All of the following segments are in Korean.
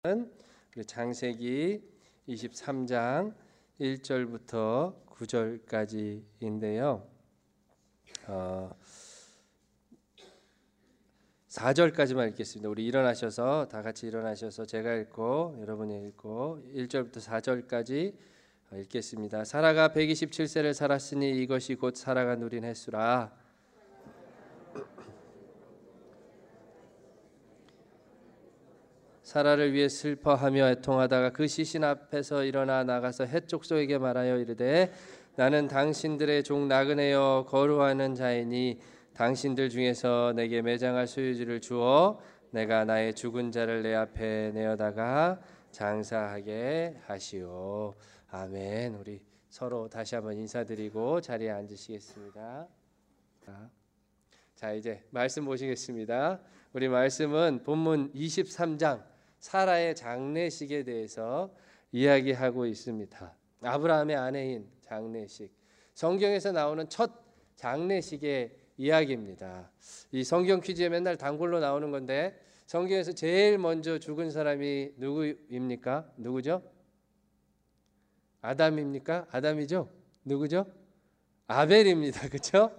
우리 창세기 23장 1절부터 9절까지인데요. 4절까지만 읽겠습니다. 우리 일어나셔서 다 같이 일어나셔서 제가 읽고 여러분이 읽고 1절부터 4절까지 읽겠습니다. 사라가 127세를 살았으니 이것이 곧 사라가 누린 횟수라. 사라를 위해 슬퍼하며 애통하다가 그 시신 앞에서 일어나 나가서 헷 족속에게 말하여 이르되 나는 당신들의 종 나그네여 거루하는 자이니 당신들 중에서 내게 매장할 소유지를 주어 내가 나의 죽은 자를 내 앞에 내어다가 장사하게 하시오. 아멘. 우리 서로 다시 한번 인사드리고 자리에 앉으시겠습니다. 자, 이제 말씀 보시겠습니다. 우리 말씀은 본문 23장 사라의 장례식에 대해서 이야기하고 있습니다. 아브라함의 아내인 장례식, 성경에서 나오는 첫 장례식의 이야기입니다. 이 성경 퀴즈에 맨날 단골로 나오는 건데 성경에서 제일 먼저 죽은 사람이 누구입니까? 누구죠? 아담입니까? 아담이죠? 누구죠? 아벨입니다. 그렇죠?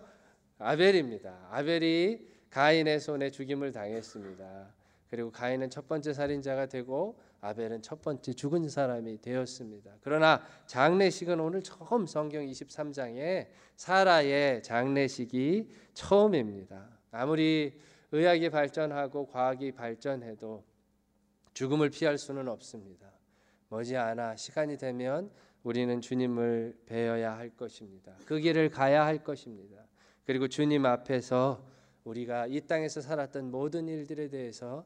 아벨입니다. 아벨이 가인의 손에 죽임을 당했습니다. 그리고 가인은 첫 번째 살인자가 되고 아벨은 첫 번째 죽은 사람이 되었습니다. 그러나 장례식은 오늘 처음 성경 23장에 사라의 장례식이 처음입니다. 아무리 의학이 발전하고 과학이 발전해도 죽음을 피할 수는 없습니다. 머지않아 시간이 되면 우리는 주님을 뵈어야 할 것입니다. 그 길을 가야 할 것입니다. 그리고 주님 앞에서 우리가 이 땅에서 살았던 모든 일들에 대해서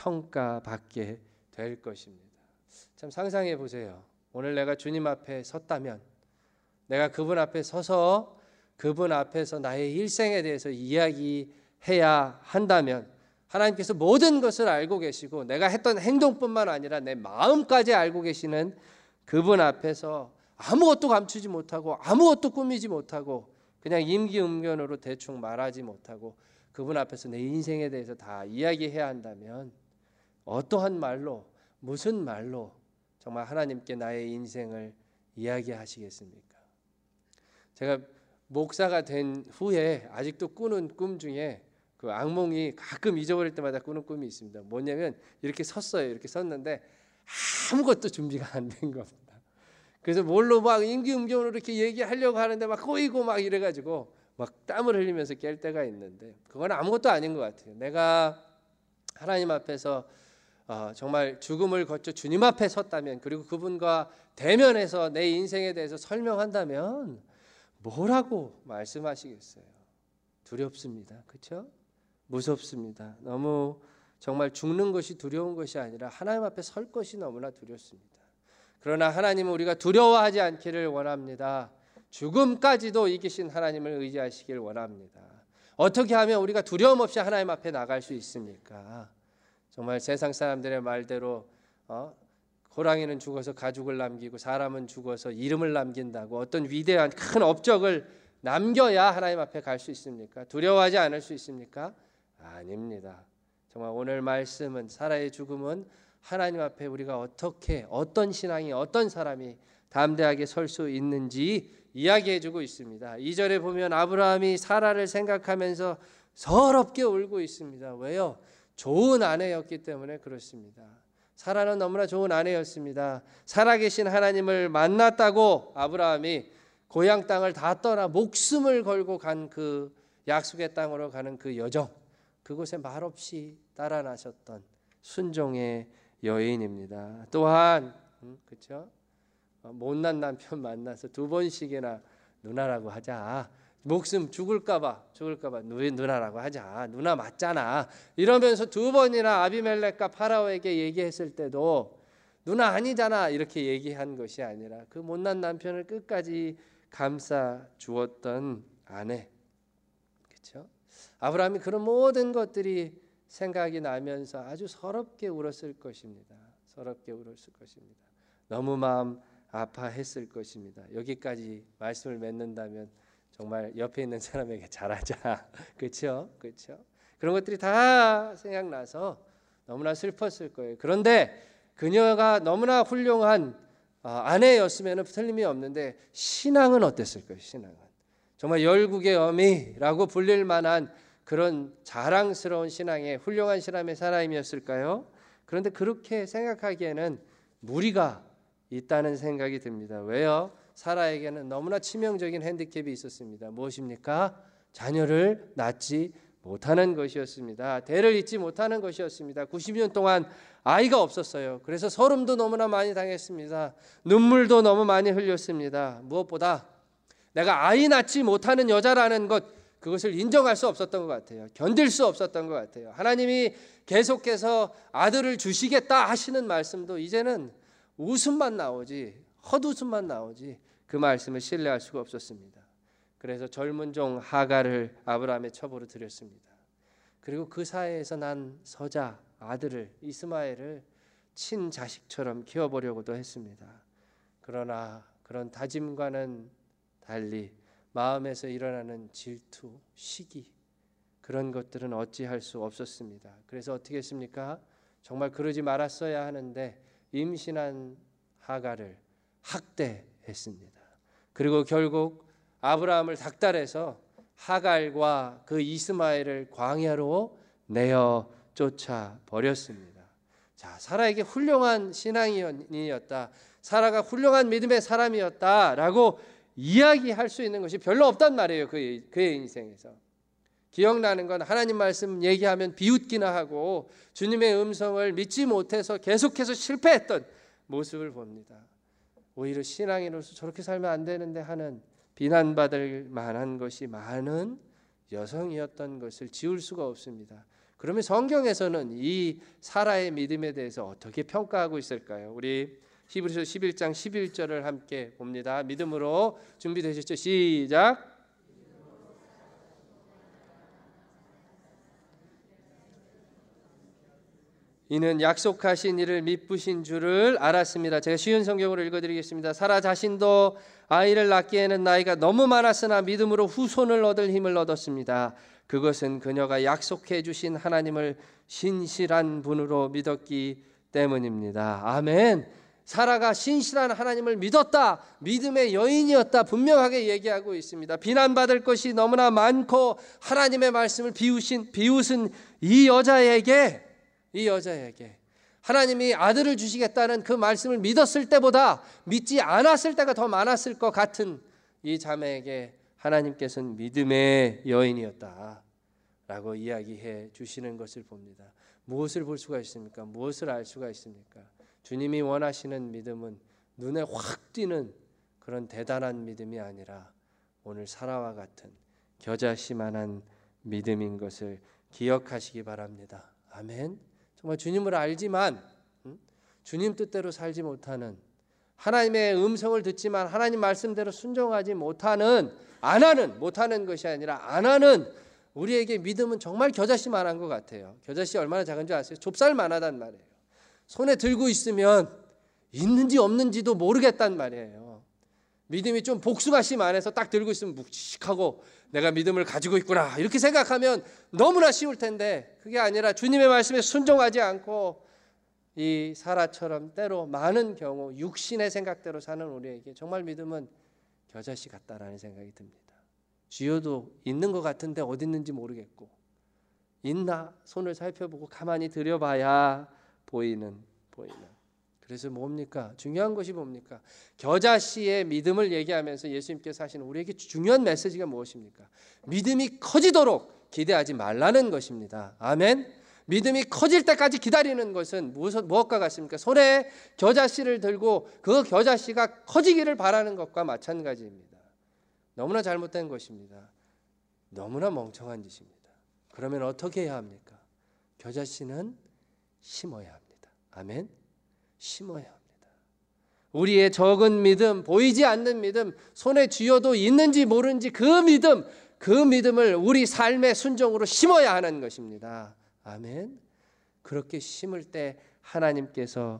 평가받게 될 것입니다. 참 상상해 보세요. 오늘 내가 주님 앞에 섰다면, 내가 그분 앞에 서서 그분 앞에서 나의 일생에 대해서 이야기해야 한다면 하나님께서 모든 것을 알고 계시고 내가 했던 행동뿐만 아니라 내 마음까지 알고 계시는 그분 앞에서 아무것도 감추지 못하고 아무것도 꾸미지 못하고 그냥 임기응변으로 대충 말하지 못하고 그분 앞에서 내 인생에 대해서 다 이야기해야 한다면 어떠한 말로, 무슨 말로 정말 하나님께 나의 인생을 이야기하시겠습니까? 제가 목사가 된 후에 아직도 꾸는 꿈 중에 그 악몽이 가끔 잊어버릴 때마다 꾸는 꿈이 있습니다. 뭐냐면 이렇게 섰어요. 이렇게 섰는데 아무것도 준비가 안 된 겁니다. 그래서 뭘로 막 임기응변으로 이렇게 얘기하려고 하는데 막 꼬이고 막 이래가지고 막 땀을 흘리면서 깰 때가 있는데 그건 아무것도 아닌 것 같아요. 내가 하나님 앞에서 정말 죽음을 거쳐 주님 앞에 섰다면 그리고 그분과 대면해서 내 인생에 대해서 설명한다면 뭐라고 말씀하시겠어요? 두렵습니다. 그렇죠? 무섭습니다. 너무 정말 죽는 것이 두려운 것이 아니라 하나님 앞에 설 것이 너무나 두렵습니다. 그러나 하나님은 우리가 두려워하지 않기를 원합니다. 죽음까지도 이기신 하나님을 의지하시길 원합니다. 어떻게 하면 우리가 두려움 없이 하나님 앞에 나갈 수 있습니까? 정말 세상 사람들의 말대로 호랑이는 죽어서 가죽을 남기고 사람은 죽어서 이름을 남긴다고 어떤 위대한 큰 업적을 남겨야 하나님 앞에 갈 수 있습니까? 두려워하지 않을 수 있습니까? 아닙니다. 정말 오늘 말씀은 사라의 죽음은 하나님 앞에 우리가 어떻게 어떤 신앙이 어떤 사람이 담대하게 설 수 있는지 이야기해주고 있습니다. 2절에 보면 아브라함이 사라를 생각하면서 서럽게 울고 있습니다. 왜요? 좋은 아내였기 때문에 그렇습니다. 사라는 너무나 좋은 아내였습니다. 살아계신 하나님을 만났다고 아브라함이 고향 땅을 다 떠나 목숨을 걸고 간 그 약속의 땅으로 가는 그 여정, 그곳에 말없이 따라 나섰던 순종의 여인입니다. 또한 그렇죠? 못난 남편 만나서 2번씩이나 누나라고 하자. 목숨 죽을까봐 누나라고 하자. 누나 맞잖아. 이러면서 2번이나 아비멜렉과 파라오에게 얘기했을 때도 누나 아니잖아 이렇게 얘기한 것이 아니라 그 못난 남편을 끝까지 감싸 주었던 아내. 그렇죠? 아브라함이 그런 모든 것들이 생각이 나면서 아주 서럽게 울었을 것입니다. 서럽게 울었을 것입니다. 너무 마음 아파했을 것입니다. 여기까지 말씀을 맺는다면 정말 옆에 있는 사람에게 잘하자. 그렇죠? 그렇죠? 그런 것들이 다 생각나서 너무나 슬펐을 거예요. 그런데 그녀가 너무나 훌륭한 아내였으면 틀림이 없는데 신앙은 어땠을까요? 신앙은 정말 열국의 어미라고 불릴 만한 그런 자랑스러운 신앙의 훌륭한 신앙의 사람이었을까요? 그런데 그렇게 생각하기에는 무리가 있다는 생각이 듭니다. 왜요? 사라에게는 너무나 치명적인 핸디캡이 있었습니다. 무엇입니까? 자녀를 낳지 못하는 것이었습니다. 대를 잇지 못하는 것이었습니다. 90년 동안 아이가 없었어요. 그래서 서름도 너무나 많이 당했습니다. 눈물도 너무 많이 흘렸습니다. 무엇보다 내가 아이 낳지 못하는 여자라는 것, 그것을 인정할 수 없었던 것 같아요. 견딜 수 없었던 것 같아요. 하나님이 계속해서 아들을 주시겠다 하시는 말씀도 이제는 웃음만 나오지, 헛웃음만 나오지 그 말씀을 신뢰할 수가 없었습니다. 그래서 젊은 종 하갈을 아브라함의 첩으로 드렸습니다. 그리고 그 사이에서 난 서자 아들을 이스마엘을 친자식처럼 키워보려고도 했습니다. 그러나 그런 다짐과는 달리 마음에서 일어나는 질투, 시기, 그런 것들은 어찌할 수 없었습니다. 그래서 어떻게 했습니까? 정말 그러지 말았어야 하는데 임신한 하갈을 학대했습니다. 그리고 결국 아브라함을 닥달해서 하갈과 그 이스마엘을 광야로 내어 쫓아 버렸습니다. 자, 사라에게 훌륭한 신앙인이었다, 사라가 훌륭한 믿음의 사람이었다라고 이야기할 수 있는 것이 별로 없단 말이에요. 그의 인생에서. 기억나는 건 하나님 말씀 얘기하면 비웃기나 하고 주님의 음성을 믿지 못해서 계속해서 실패했던 모습을 봅니다. 오히려 신앙인으로서 저렇게 살면 안 되는데 하는 비난받을 만한 것이 많은 여성이었던 것을 지울 수가 없습니다. 그러면 성경에서는 이 사라의 믿음에 대해서 어떻게 평가하고 있을까요? 우리 히브리서 11장 11절을 함께 봅니다. 믿음으로 준비되셨죠? 시작. 이는 약속하신 이를 미쁘신 줄을 알았습니다. 제가 쉬운 성경으로 읽어드리겠습니다. 사라 자신도 아이를 낳기에는 나이가 너무 많았으나 믿음으로 후손을 얻을 힘을 얻었습니다. 그것은 그녀가 약속해 주신 하나님을 신실한 분으로 믿었기 때문입니다. 아멘. 사라가 신실한 하나님을 믿었다, 믿음의 여인이었다 분명하게 얘기하고 있습니다. 비난받을 것이 너무나 많고 하나님의 말씀을 비웃은 이 여자에게 하나님이 아들을 주시겠다는 그 말씀을 믿었을 때보다 믿지 않았을 때가 더 많았을 것 같은 이 자매에게 하나님께서는 믿음의 여인이었다라고 이야기해 주시는 것을 봅니다. 무엇을 볼 수가 있습니까? 무엇을 알 수가 있습니까? 주님이 원하시는 믿음은 눈에 확 띄는 그런 대단한 믿음이 아니라 오늘 사라와 같은 겨자씨만한 믿음인 것을 기억하시기 바랍니다. 아멘. 정말 주님을 알지만 주님 뜻대로 살지 못하는, 하나님의 음성을 듣지만 하나님 말씀대로 순종하지 못하는 것이 아니라 안 하는 우리에게 믿음은 정말 겨자씨만한 것 같아요. 겨자씨 얼마나 작은 줄 아세요? 좁쌀만하단 말이에요. 손에 들고 있으면 있는지 없는지도 모르겠단 말이에요. 믿음이 좀 복숭아씨만해서 딱 들고 있으면 묵직하고 내가 믿음을 가지고 있구나 이렇게 생각하면 너무나 쉬울 텐데, 그게 아니라 주님의 말씀에 순종하지 않고 이 사라처럼 때로 많은 경우 육신의 생각대로 사는 우리에게 정말 믿음은 겨자씨 같다라는 생각이 듭니다. 쥐어도 있는 것 같은데 어디 있는지 모르겠고, 있나 손을 살펴보고 가만히 들여봐야 보이는. 그래서 뭡니까? 중요한 것이 뭡니까? 겨자씨의 믿음을 얘기하면서 예수님께서 하시는 우리에게 중요한 메시지가 무엇입니까? 믿음이 커지도록 기대하지 말라는 것입니다. 아멘. 믿음이 커질 때까지 기다리는 것은 무엇과 같습니까? 손에 겨자씨를 들고 그 겨자씨가 커지기를 바라는 것과 마찬가지입니다. 너무나 잘못된 것입니다. 너무나 멍청한 짓입니다. 그러면 어떻게 해야 합니까? 겨자씨는 심어야 합니다. 아멘. 심어야 합니다. 우리의 적은 믿음, 보이지 않는 믿음, 손에 쥐어도 있는지 모르는지 그 믿음을 우리 삶의 순종으로 심어야 하는 것입니다. 아멘. 그렇게 심을 때 하나님께서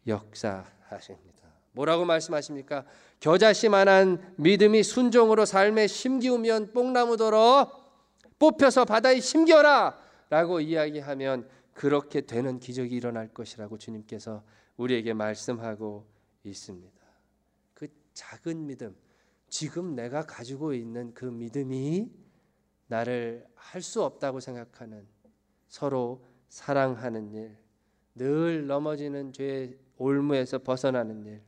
역사하십니다. 뭐라고 말씀하십니까? 겨자씨만한 믿음이 순종으로 삶에 심기우면 뽕나무더러 뽑혀서 바다에 심겨라 라고 이야기하면 그렇게 되는 기적이 일어날 것이라고 주님께서 우리에게 말씀하고 있습니다. 그 작은 믿음, 지금 내가 가지고 있는 그 믿음이 나를 할 수 없다고 생각하는, 서로 사랑하는 일, 늘 넘어지는 죄의 올무에서 벗어나는 일,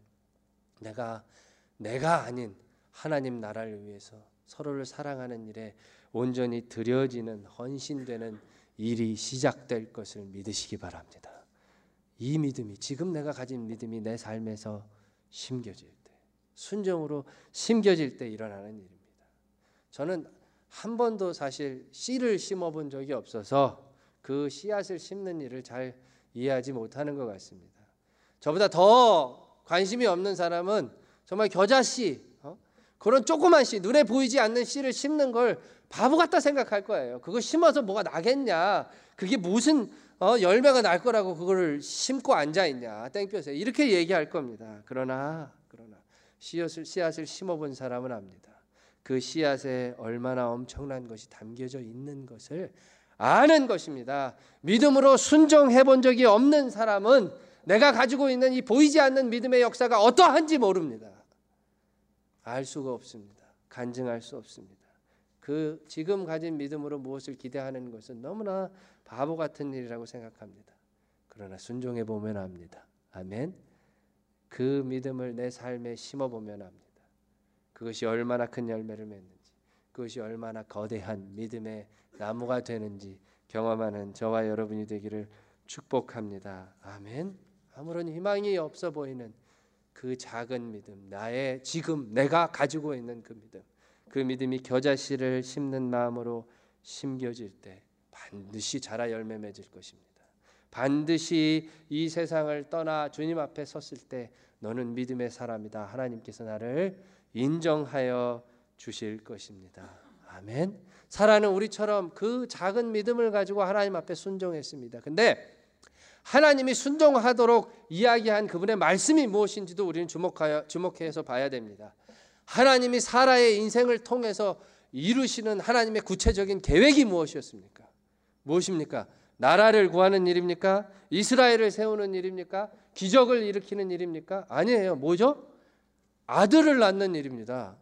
내가 아닌 하나님 나라를 위해서 서로를 사랑하는 일에 온전히 드려지는, 헌신되는 일이 시작될 것을 믿으시기 바랍니다. 이 믿음이, 지금 내가 가진 믿음이 내 삶에서 심겨질 때, 순종으로 심겨질 때 일어나는 일입니다. 저는 한 번도 사실 씨를 심어본 적이 없어서 그 씨앗을 심는 일을 잘 이해하지 못하는 것 같습니다. 저보다 더 관심이 없는 사람은 정말 겨자씨, 그런 조그만 씨, 눈에 보이지 않는 씨를 심는 걸 바보 같다 생각할 거예요. 그거 심어서 뭐가 나겠냐, 그게 무슨 열매가 날 거라고 그거를 심고 앉아있냐, 땡볕에, 이렇게 얘기할 겁니다. 그러나 씨앗을 심어본 사람은 압니다. 그 씨앗에 얼마나 엄청난 것이 담겨져 있는 것을 아는 것입니다. 믿음으로 순종해 본 적이 없는 사람은 내가 가지고 있는 이 보이지 않는 믿음의 역사가 어떠한지 모릅니다. 알 수가 없습니다. 간증할 수 없습니다. 그 지금 가진 믿음으로 무엇을 기대하는 것은 너무나 바보 같은 일이라고 생각합니다. 그러나 순종해 보면 압니다. 아멘. 그 믿음을 내 삶에 심어보면 압니다. 그것이 얼마나 큰 열매를 맺는지, 그것이 얼마나 거대한 믿음의 나무가 되는지 경험하는 저와 여러분이 되기를 축복합니다. 아멘. 아무런 희망이 없어 보이는 그 작은 믿음, 나의 지금 내가 가지고 있는 그 믿음이 겨자씨를 심는 마음으로 심겨질 때 반드시 자라 열매 맺을 것입니다. 반드시 이 세상을 떠나 주님 앞에 섰을 때 너는 믿음의 사람이다, 하나님께서 나를 인정하여 주실 것입니다. 아멘. 사라는 우리처럼 그 작은 믿음을 가지고 하나님 앞에 순종했습니다. 근데 하나님이 순종하도록 이야기한 그분의 말씀이 무엇인지도 우리는 주목해서 봐야 됩니다. 하나님이 사라의 인생을 통해서 이루시는 하나님의 구체적인 계획이 무엇이었습니까? 무엇입니까? 나라를 구하는 일입니까? 이스라엘을 세우는 일입니까? 기적을 일으키는 일입니까? 아니에요. 뭐죠? 아들을 낳는 일입니다.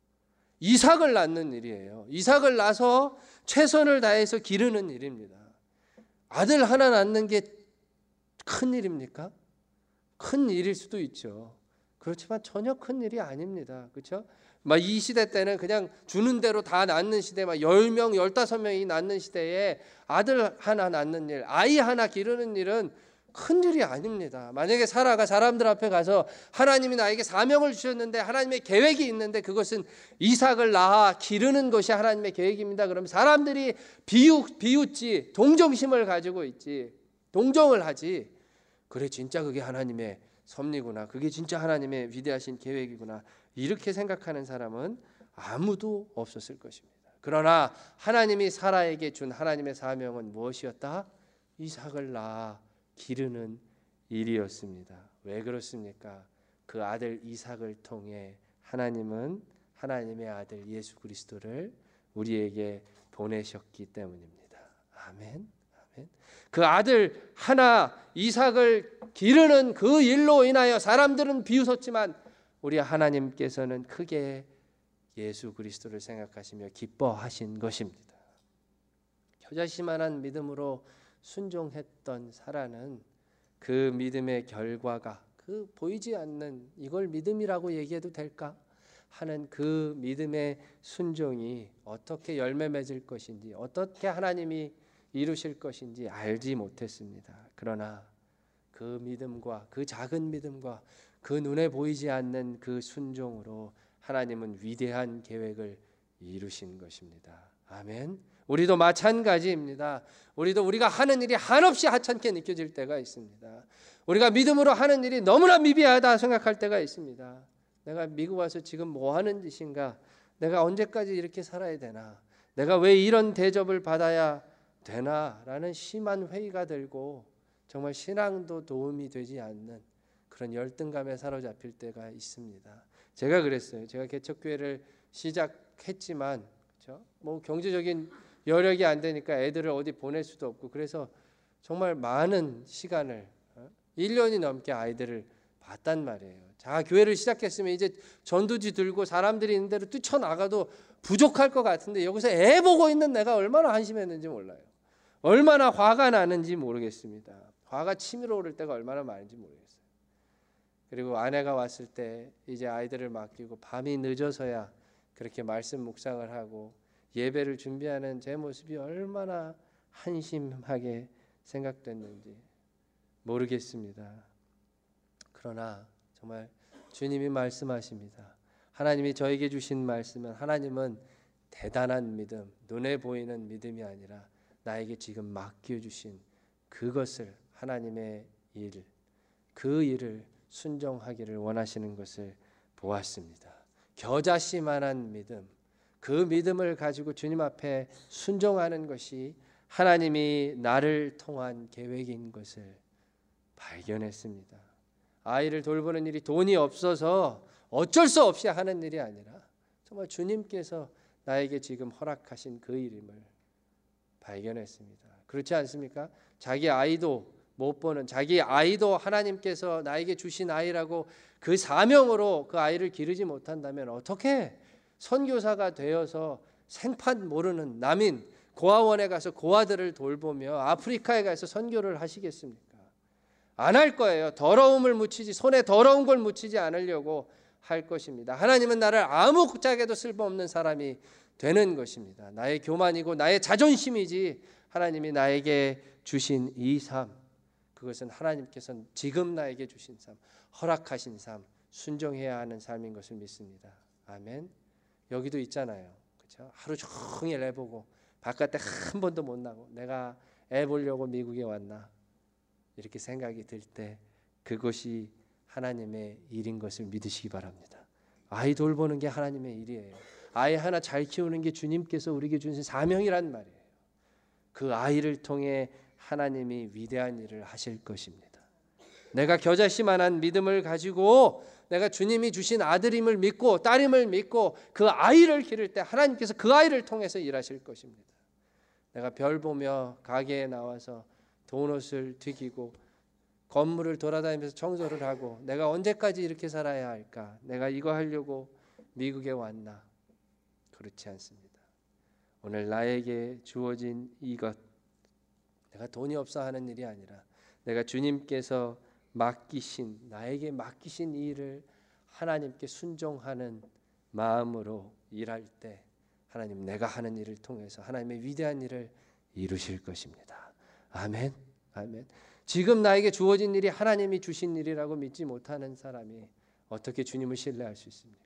이삭을 낳는 일이에요. 이삭을 낳아서 최선을 다해서 기르는 일입니다. 아들 하나 낳는 게 큰 일입니까? 큰 일일 수도 있죠. 그렇지만 전혀 큰 일이 아닙니다. 그렇죠? 막 이 시대 때는 그냥 주는 대로 다 낳는 시대, 막 10명, 15명이 낳는 시대에 아들 하나 낳는 일, 아이 하나 기르는 일은 큰 일이 아닙니다. 만약에 사라가 사람들 앞에 가서 하나님이 나에게 사명을 주셨는데 하나님의 계획이 있는데 그것은 이삭을 낳아 기르는 것이 하나님의 계획입니다. 그러면 사람들이 비웃지, 동정심을 가지고 있지, 동정을 하지. 그래, 진짜 그게 하나님의 섭리구나, 그게 진짜 하나님의 위대하신 계획이구나, 이렇게 생각하는 사람은 아무도 없었을 것입니다. 그러나 하나님이 사라에게 준 하나님의 사명은 무엇이었다? 이삭을 낳아 기르는 일이었습니다. 왜 그렇습니까? 그 아들 이삭을 통해 하나님은 하나님의 아들 예수 그리스도를 우리에게 보내셨기 때문입니다. 아멘. 그 아들 하나 이삭을 기르는 그 일로 인하여 사람들은 비웃었지만 우리 하나님께서는 크게 예수 그리스도를 생각하시며 기뻐하신 것입니다. 겨자씨만한 믿음으로 순종했던 사라는 그 믿음의 결과가, 그 보이지 않는, 이걸 믿음이라고 얘기해도 될까 하는 그 믿음의 순종이 어떻게 열매 맺을 것인지, 어떻게 하나님이 이루실 것인지 알지 못했습니다. 그러나 그 믿음과, 그 작은 믿음과 그 눈에 보이지 않는 그 순종으로 하나님은 위대한 계획을 이루신 것입니다. 아멘. 우리도 마찬가지입니다. 우리가 하는 일이 한없이 하찮게 느껴질 때가 있습니다. 우리가 믿음으로 하는 일이 너무나 미비하다 생각할 때가 있습니다. 내가 미국 와서 지금 뭐 하는 짓인가? 내가 언제까지 이렇게 살아야 되나? 내가 왜 이런 대접을 받아야 되나라는 심한 회의가 들고 정말 신앙도 도움이 되지 않는 그런 열등감에 사로잡힐 때가 있습니다. 제가 그랬어요. 제가 개척교회를 시작했지만 그렇죠? 뭐 경제적인 여력이 안 되니까 애들을 어디 보낼 수도 없고, 그래서 정말 많은 시간을 1년이 넘게 아이들을 봤단 말이에요. 자, 교회를 시작했으면 이제 전두지 들고 사람들이 있는 대로 뛰쳐나가도 부족할 것 같은데 여기서 애 보고 있는 내가 얼마나 한심했는지 몰라요. 얼마나 화가 나는지 모르겠습니다. 화가 치밀어 오를 때가 얼마나 많은지 모르겠어요. 그리고 아내가 왔을 때 이제 아이들을 맡기고 밤이 늦어서야 그렇게 말씀 묵상을 하고 예배를 준비하는 제 모습이 얼마나 한심하게 생각됐는지 모르겠습니다. 그러나 정말 주님이 말씀하십니다. 하나님이 저에게 주신 말씀은 하나님은 대단한 믿음, 눈에 보이는 믿음이 아니라 나에게 지금 맡겨주신 그것을 하나님의 일, 그 일을 순종하기를 원하시는 것을 보았습니다. 겨자씨만한 믿음, 그 믿음을 가지고 주님 앞에 순종하는 것이 하나님이 나를 통한 계획인 것을 발견했습니다. 아이를 돌보는 일이 돈이 없어서 어쩔 수 없이 하는 일이 아니라 정말 주님께서 나에게 지금 허락하신 그 일임을 발견했습니다. 그렇지 않습니까? 자기 아이도 못 보는, 자기 아이도 하나님께서 나에게 주신 아이라고 그 사명으로 그 아이를 기르지 못한다면 어떻게 선교사가 되어서 생판 모르는 남인 고아원에 가서 고아들을 돌보며 아프리카에 가서 선교를 하시겠습니까? 안 할 거예요. 더러움을 묻히지, 손에 더러운 걸 묻히지 않으려고 할 것입니다. 하나님은 나를 아무짝에도 쓸모없는 사람이 되는 것입니다. 나의 교만이고 나의 자존심이지 하나님이 나에게 주신 이 삶, 그것은 하나님께서 지금 나에게 주신 삶, 허락하신 삶, 순종해야 하는 삶인 것을 믿습니다. 아멘. 여기도 있잖아요. 그렇죠? 하루 종일 애 보고 바깥에 한 번도 못 나고 내가 애 보려고 미국에 왔나 이렇게 생각이 들 때 그것이 하나님의 일인 것을 믿으시기 바랍니다. 아이 돌보는 게 하나님의 일이에요. 아이 하나 잘 키우는 게 주님께서 우리에게 주신 사명이란 말이에요. 그 아이를 통해 하나님이 위대한 일을 하실 것입니다. 내가 겨자씨만한 믿음을 가지고 내가 주님이 주신 아들임을 믿고 딸임을 믿고 그 아이를 기를 때 하나님께서 그 아이를 통해서 일하실 것입니다. 내가 별 보며 가게에 나와서 도넛을 튀기고 건물을 돌아다니면서 청소를 하고 내가 언제까지 이렇게 살아야 할까? 내가 이거 하려고 미국에 왔나? 그렇지 않습니다. 오늘 나에게 주어진 이것, 내가 돈이 없어 하는 일이 아니라 내가 주님께서 맡기신, 나에게 맡기신 이 일을 하나님께 순종하는 마음으로 일할 때 하나님 내가 하는 일을 통해서 하나님의 위대한 일을 이루실 것입니다. 아멘. 아멘. 지금 나에게 주어진 일이 하나님이 주신 일이라고 믿지 못하는 사람이 어떻게 주님을 신뢰할 수 있습니까?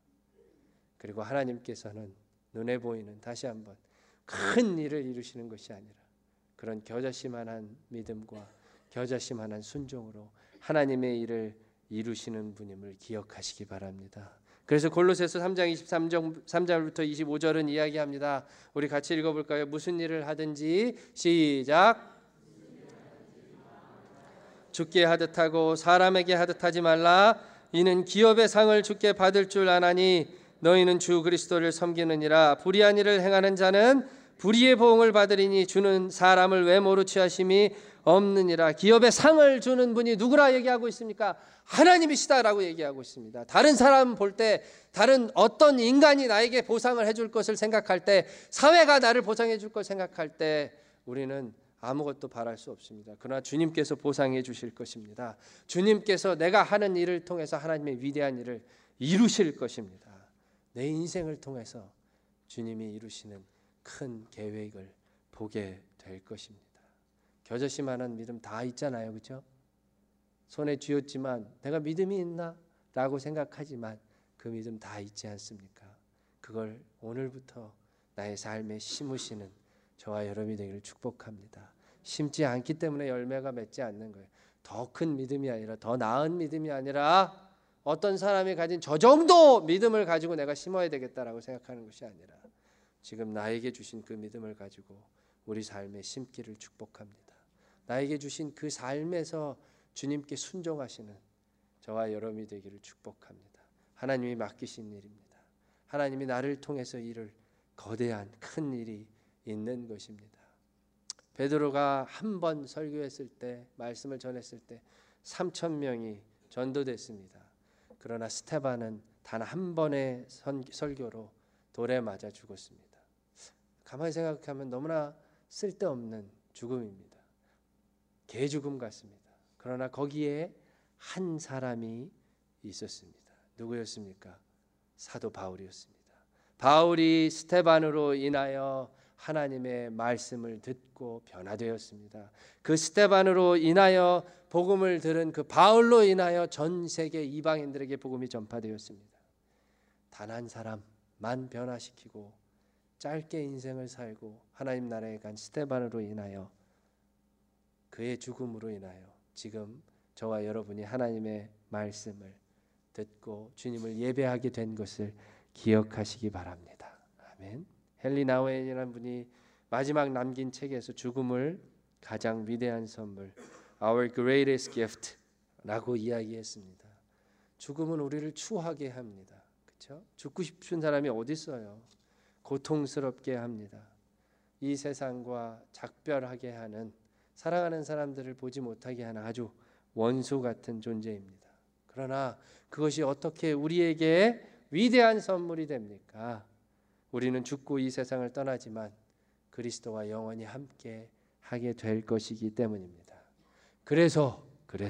그리고 하나님께서는 눈에 보이는, 다시 한번 큰 일을 이루시는 것이 아니라 그런 겨자씨만한 믿음과 겨자씨만한 순종으로 하나님의 일을 이루시는 분임을 기억하시기 바랍니다. 그래서 골로새서 3장 23절부터 25절은 이야기합니다. 우리 같이 읽어볼까요? 무슨 일을 하든지 시작. 주께 하듯 하고 사람에게 하듯 하지 말라. 이는 기업의 상을 주께 받을 줄 아나니 너희는 주 그리스도를 섬기느니라. 불의한 일을 행하는 자는 불의의 보응을 받으리니 주는 사람을 외모로 취하심이 없느니라. 기업의 상을 주는 분이 누구라 얘기하고 있습니까? 하나님이시다라고 얘기하고 있습니다. 다른 사람 볼 때, 다른 어떤 인간이 나에게 보상을 해줄 것을 생각할 때, 사회가 나를 보상해 줄 걸 생각할 때 우리는 아무것도 바랄 수 없습니다. 그러나 주님께서 보상해 주실 것입니다. 주님께서 내가 하는 일을 통해서 하나님의 위대한 일을 이루실 것입니다. 내 인생을 통해서 주님이 이루시는 큰 계획을 보게 될 것입니다. 겨자씨만한 믿음 다 있잖아요. 그렇죠? 손에 쥐었지만 내가 믿음이 있나? 라고 생각하지만 그 믿음 다 있지 않습니까? 그걸 오늘부터 나의 삶에 심으시는 저와 여러분이 되기를 축복합니다. 심지 않기 때문에 열매가 맺지 않는 거예요. 더 큰 믿음이 아니라, 더 나은 믿음이 아니라 어떤 사람이 가진 저 정도 믿음을 가지고 내가 심어야 되겠다라고 생각하는 것이 아니라 지금 나에게 주신 그 믿음을 가지고 우리 삶에 심기를 축복합니다. 나에게 주신 그 삶에서 주님께 순종하시는 저와 여러분이 되기를 축복합니다. 하나님이 맡기신 일입니다. 하나님이 나를 통해서 이룰 거대한 큰 일이 있는 것입니다. 베드로가 한 번 설교했을 때, 말씀을 전했을 때 3,000명이 전도됐습니다. 그러나 스테반은 단 한 번의 설교로 돌에 맞아 죽었습니다. 가만히 생각하면 너무나 쓸데없는 죽음입니다. 개 죽음 같습니다. 그러나 거기에 한 사람이 있었습니다. 누구였습니까? 사도 바울이었습니다. 바울이 스테반으로 인하여 하나님의 말씀을 듣고 변화되었습니다. 그 스테반으로 인하여 복음을 들은 그 바울로 인하여 전 세계 이방인들에게 복음이 전파되었습니다. 단 한 사람만 변화시키고 짧게 인생을 살고 하나님 나라에 간 스테반으로 인하여 그의 죽음으로 인하여 지금 저와 여러분이 하나님의 말씀을 듣고 주님을 예배하게 된 것을 기억하시기 바랍니다. 아멘. 헨리 나우엔이라는 분이 마지막 남긴 책에서 죽음을 가장 위대한 선물, Our greatest gift라고 이야기했습니다. 죽음은 우리를 추하게 합니다. 그렇죠? 죽고 싶은 사람이 어디 있어요? 고통스럽게 합니다. 이 세상과 작별하게 하는, 사랑하는 사람들을 보지 못하게 하는 아주 원수 같은 존재입니다. 그러나 그것이 어떻게 우리에게 위대한 선물이 됩니까? 우리는 죽고 이 세상을 떠나지만 그리스도와 영원히 함께 하게 될 것이기 때문입니다. 그래서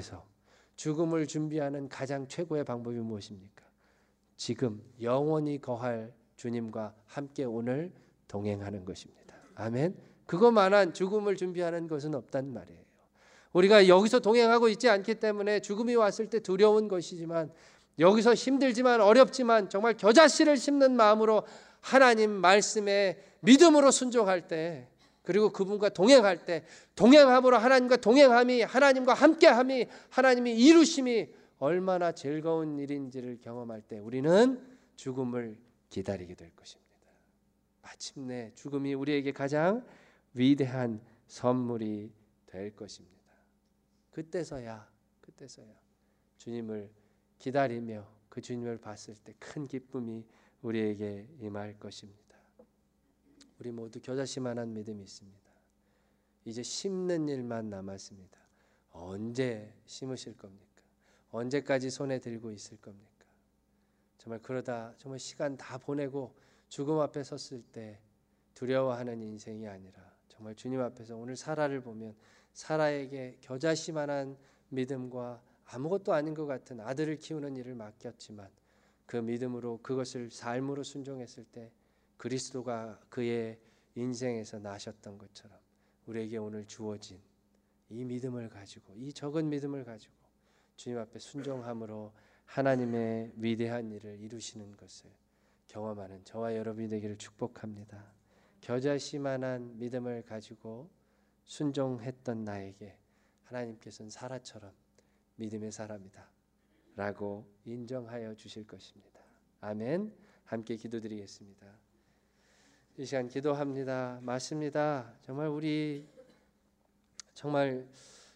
죽음을 준비하는 가장 최고의 방법이 무엇입니까? 지금 영원히 거할 주님과 함께 오늘 동행하는 것입니다. 아멘. 그것만한 죽음을 준비하는 것은 없단 말이에요. 우리가 여기서 동행하고 있지 않기 때문에 죽음이 왔을 때 두려운 것이지만, 여기서 힘들지만 어렵지만 정말 겨자씨를 심는 마음으로 하나님 말씀에 믿음으로 순종할 때, 그리고 그분과 동행할 때, 동행함으로 하나님과 동행함이, 하나님과 함께함이, 하나님이 이루심이 얼마나 즐거운 일인지를 경험할 때 우리는 죽음을 기다리게 될 것입니다. 마침내 죽음이 우리에게 가장 위대한 선물이 될 것입니다. 그때서야 주님을 기다리며 그 주님을 봤을 때 큰 기쁨이 우리에게 임할 것입니다. 우리 모두 겨자씨만한 믿음이 있습니다. 이제 심는 일만 남았습니다. 언제 심으실 겁니까? 언제까지 손에 들고 있을 겁니까? 정말 그러다 정말 시간 다 보내고 죽음 앞에 섰을 때 두려워하는 인생이 아니라 정말 주님 앞에서 오늘 사라를 보면 사라에게 겨자씨만한 믿음과 아무것도 아닌 것 같은 아들을 키우는 일을 맡겼지만 그 믿음으로 그것을 삶으로 순종했을 때 그리스도가 그의 인생에서 나셨던 것처럼 우리에게 오늘 주어진 이 믿음을 가지고, 이 적은 믿음을 가지고 주님 앞에 순종함으로 하나님의 위대한 일을 이루시는 것을 경험하는 저와 여러분이 되기를 축복합니다. 겨자씨만한 믿음을 가지고 순종했던 나에게 하나님께서는 사라처럼 믿음의 사람이다 라고 인정하여 주실 것입니다. 아멘. 함께 기도드리겠습니다. 이 시간 기도합니다. 맞습니다. 정말 우리 정말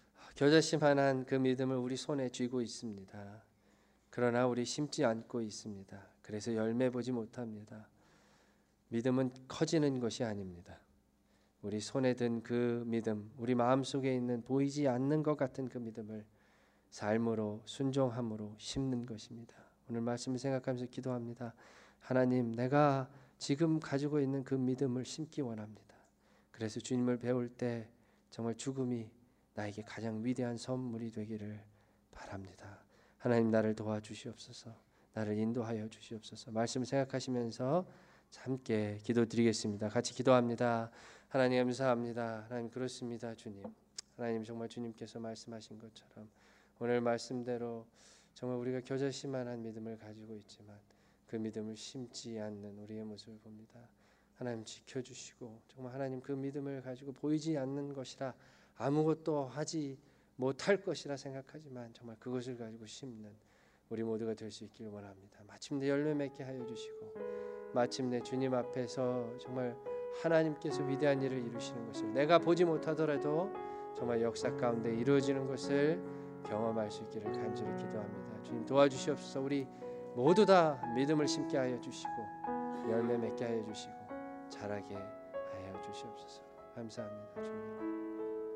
겨자씨만한 그 믿음을 우리 손에 쥐고 있습니다. 그러나 우리 심지 않고 있습니다. 그래서 열매 보지 못합니다. 믿음은 커지는 것이 아닙니다. 우리 손에 든 그 믿음, 우리 마음속에 있는 보이지 않는 것 같은 그 믿음을 삶으로 순종함으로 심는 것입니다. 오늘 말씀을 생각하면서 기도합니다. 하나님, 내가 지금 가지고 있는 그 믿음을 심기 원합니다. 그래서 주님을 배울 때 정말 죽음이 나에게 가장 위대한 선물이 되기를 바랍니다. 하나님, 나를 도와주시옵소서. 나를 인도하여 주시옵소서. 말씀을 생각하시면서 함께 기도드리겠습니다. 같이 기도합니다. 하나님 감사합니다. 하나님 그렇습니다. 주님, 하나님 정말 주님께서 말씀하신 것처럼 오늘 말씀대로 정말 우리가 겨자씨만한 믿음을 가지고 있지만 그 믿음을 심지 않는 우리의 모습을 봅니다. 하나님 지켜주시고 정말 하나님 그 믿음을 가지고 보이지 않는 것이라 아무것도 하지 못할 것이라 생각하지만 정말 그것을 가지고 심는 우리 모두가 될 수 있기를 원합니다. 마침내 열매 맺게 하여 주시고 마침내 주님 앞에서 정말 하나님께서 위대한 일을 이루시는 것을 내가 보지 못하더라도 정말 역사 가운데 이루어지는 것을 경험할 수 있기를 간절히 기도합니다. 주님 도와주시옵소서. 우리 모두 다 믿음을 심게 하여 주시고 열매 맺게 하여 주시고 자라게 하여 주시옵소서. 감사합니다. 주님.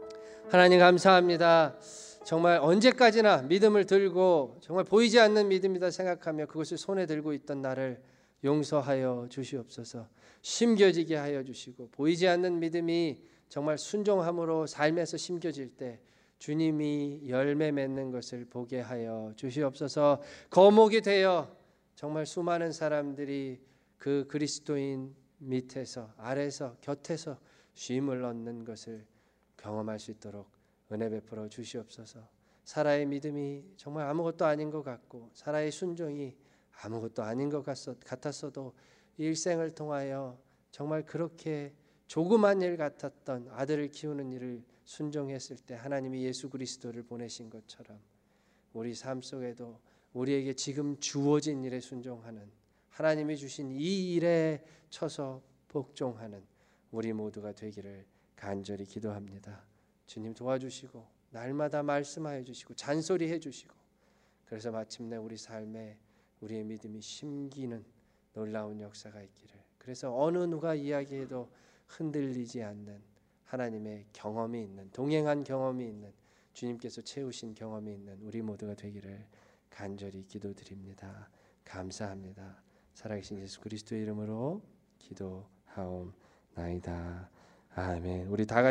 하나님 감사합니다. 정말 언제까지나 믿음을 들고 정말 보이지 않는 믿음이다 생각하며 그것을 손에 들고 있던 나를 용서하여 주시옵소서. 심겨지게 하여 주시고 보이지 않는 믿음이 정말 순종함으로 삶에서 심겨질 때 주님이 열매 맺는 것을 보게 하여 주시옵소서. 거목이 되어 정말 수많은 사람들이 그 그리스도인 밑에서 아래서 곁에서 쉼을 얻는 것을 경험할 수 있도록 은혜 베풀어 주시옵소서. 사라의 믿음이 정말 아무것도 아닌 것 같고 사라의 순종이 아무것도 아닌 것 같았어도 일생을 통하여 정말 그렇게 조그만 일 같았던 아들을 키우는 일을 순종했을 때 하나님이 예수 그리스도를 보내신 것처럼 우리 삶 속에도 우리에게 지금 주어진 일에 순종하는 하나님이 주신 이 일에 쳐서 복종하는 우리 모두가 되기를 간절히 기도합니다. 주님 도와주시고 날마다 말씀하여 주시고 잔소리해 주시고 그래서 마침내 우리 삶에 우리의 믿음이 심기는 놀라운 역사가 있기를 그래서 어느 누가 이야기해도 흔들리지 않는 하나님의 경험이 있는 동행한 경험이 있는 주님께서 채우신 경험이 있는 우리 모두가 되기를 간절히 기도드립니다. 감사합니다. 살아계신 예수 그리스도의 이름으로 기도하옵나이다. 아멘. 우리 다 같이